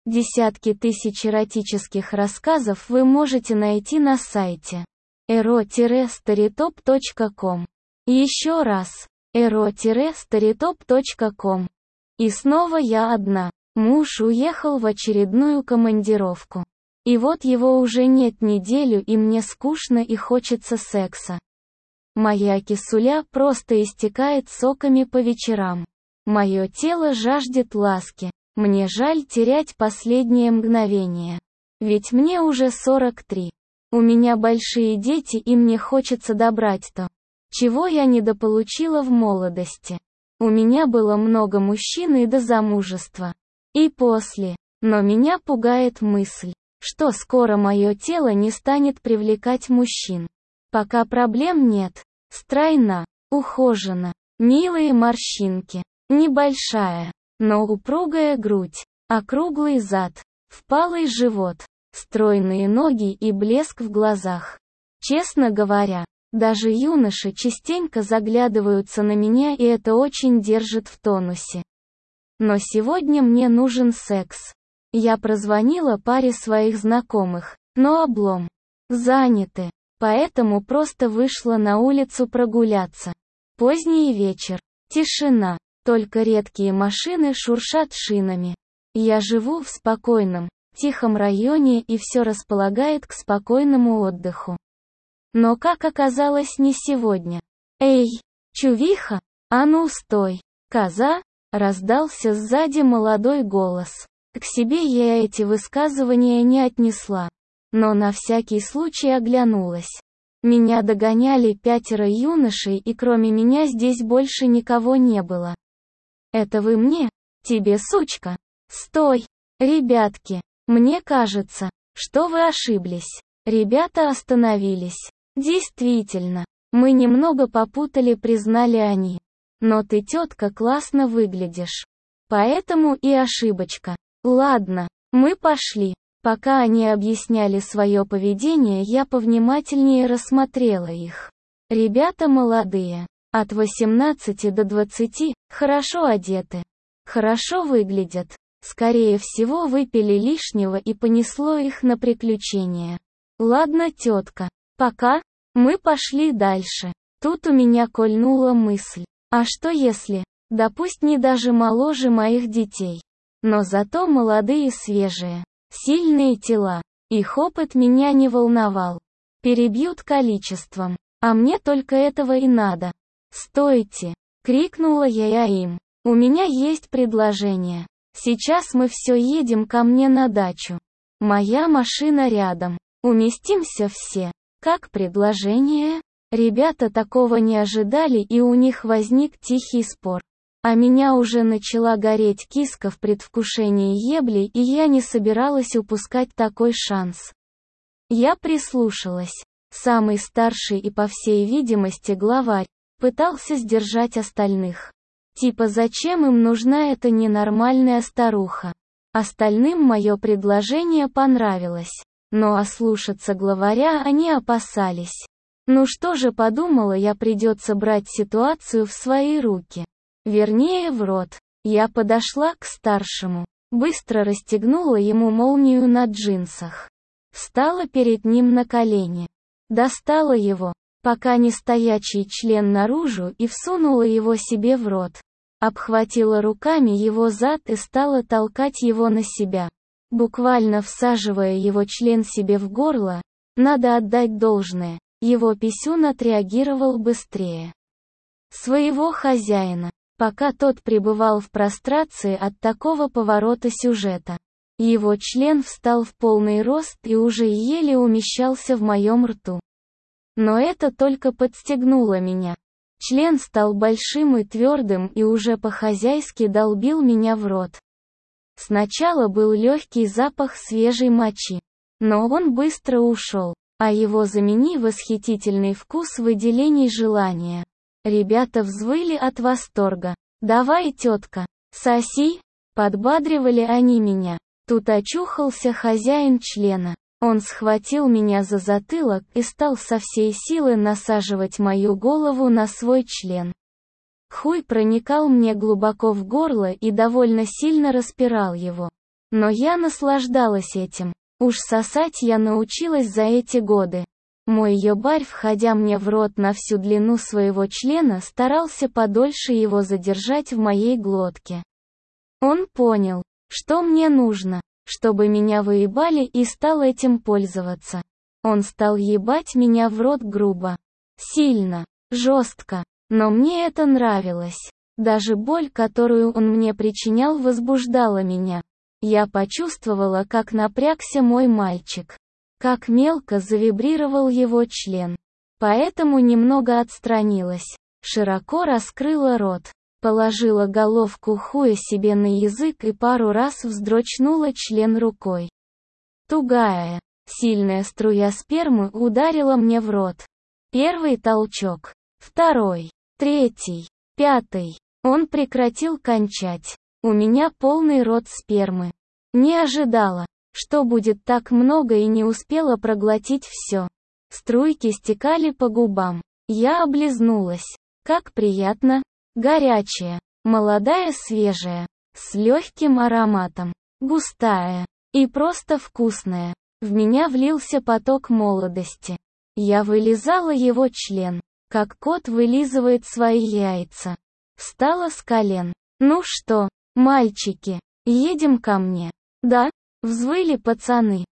Десятки тысяч эротических рассказов вы можете найти на сайте ero-storytop.com. Еще раз, ero-storytop.com. И снова я одна. Муж уехал в очередную командировку. И вот его уже нет неделю, и мне скучно и хочется секса. Моя кисуля просто истекает соками по вечерам. Мое тело жаждет ласки. Мне жаль терять последнее мгновение. Ведь мне уже 43. У меня большие дети, и мне хочется добрать то, чего я недополучила в молодости. У меня было много мужчин и до замужества. И после. Но меня пугает мысль, что скоро мое тело не станет привлекать мужчин. Пока проблем нет. Стройна, ухожена, милые морщинки, небольшая, но упругая грудь, округлый зад, впалый живот, стройные ноги и блеск в глазах. Честно говоря, даже юноши частенько заглядываются на меня, и это очень держит в тонусе. Но сегодня мне нужен секс. Я прозвонила паре своих знакомых, но облом. Заняты. Поэтому просто вышла на улицу прогуляться. Поздний вечер. Тишина. Только редкие машины шуршат шинами. Я живу в спокойном, тихом районе, и все располагает к спокойному отдыху. Но как оказалось, не сегодня. «Эй, чувиха, а ну стой, коза!» — раздался сзади молодой голос. К себе я эти высказывания не отнесла, но на всякий случай оглянулась. Меня догоняли 5 юношей, и кроме меня здесь больше никого не было. «Это вы мне? Тебе, сучка? Стой! Ребятки, мне кажется, что вы ошиблись». Ребята остановились. «Действительно, мы немного попутали», признали они. «Но ты, тетка, классно выглядишь. Поэтому и ошибочка. Ладно, мы пошли». Пока они объясняли свое поведение, я повнимательнее рассмотрела их. Ребята молодые, от 18 до 20, хорошо одеты, хорошо выглядят. Скорее всего, выпили лишнего и понесло их на приключения. «Ладно, тетка, пока, мы пошли дальше». Тут у меня кольнула мысль. А что если, да пусть не даже моложе моих детей, но зато молодые, свежие, сильные тела. Их опыт меня не волновал. Перебьют количеством, а мне только этого и надо. «Стойте!» — крикнула я им. «У меня есть предложение. Сейчас мы все едем ко мне на дачу. Моя машина рядом. Уместимся все». Как предложение? Ребята такого не ожидали, и у них возник тихий спор. А меня уже начала гореть киска в предвкушении ебли, и я не собиралась упускать такой шанс. Я прислушалась. Самый старший и, по всей видимости, главарь, пытался сдержать остальных. Типа, зачем им нужна эта ненормальная старуха? Остальным мое предложение понравилось. Но ослушаться главаря они опасались. Ну что же, подумала я, придется брать ситуацию в свои руки. Вернее, в рот. Я подошла к старшему, быстро расстегнула ему молнию на джинсах. Встала перед ним на колени. Достала его, пока не стоячий член, наружу и всунула его себе в рот. Обхватила руками его зад и стала толкать его на себя, буквально всаживая его член себе в горло. Надо отдать должное, его писюн отреагировал быстрее своего хозяина. Пока тот пребывал в прострации от такого поворота сюжета, его член встал в полный рост и уже еле умещался в моем рту. Но это только подстегнуло меня. Член стал большим и твердым и уже по-хозяйски долбил меня в рот. Сначала был легкий запах свежей мочи, но он быстро ушел, а его заменил восхитительный вкус выделений желания. Ребята взвыли от восторга. «Давай, тетка, соси!» — подбадривали они меня. Тут очухался хозяин члена. Он схватил меня за затылок и стал со всей силы насаживать мою голову на свой член. Хуй проникал мне глубоко в горло и довольно сильно распирал его. Но я наслаждалась этим. Уж сосать я научилась за эти годы. Мой ёбарь, входя мне в рот на всю длину своего члена, старался подольше его задержать в моей глотке. Он понял, что мне нужно, чтобы меня выебали, и стал этим пользоваться. Он стал ебать меня в рот грубо, сильно, жестко, но мне это нравилось. Даже боль, которую он мне причинял, возбуждала меня. Я почувствовала, как напрягся мой мальчик, как мелко завибрировал его член. Поэтому немного отстранилась, широко раскрыла рот, положила головку хуя себе на язык и пару раз вздрочнула член рукой. Тугая, сильная струя спермы ударила мне в рот. Первый толчок, второй, третий, пятый. Он прекратил кончать. У меня полный рот спермы. Не ожидала, что будет так много, и не успела проглотить все. Струйки стекали по губам. Я облизнулась. Как приятно. Горячая, молодая, свежая, с легким ароматом, густая и просто вкусная. В меня влился поток молодости. Я вылизала его член, как кот вылизывает свои яйца. Встала с колен. «Ну что, мальчики, едем ко мне?» «Да», — взвыли пацаны.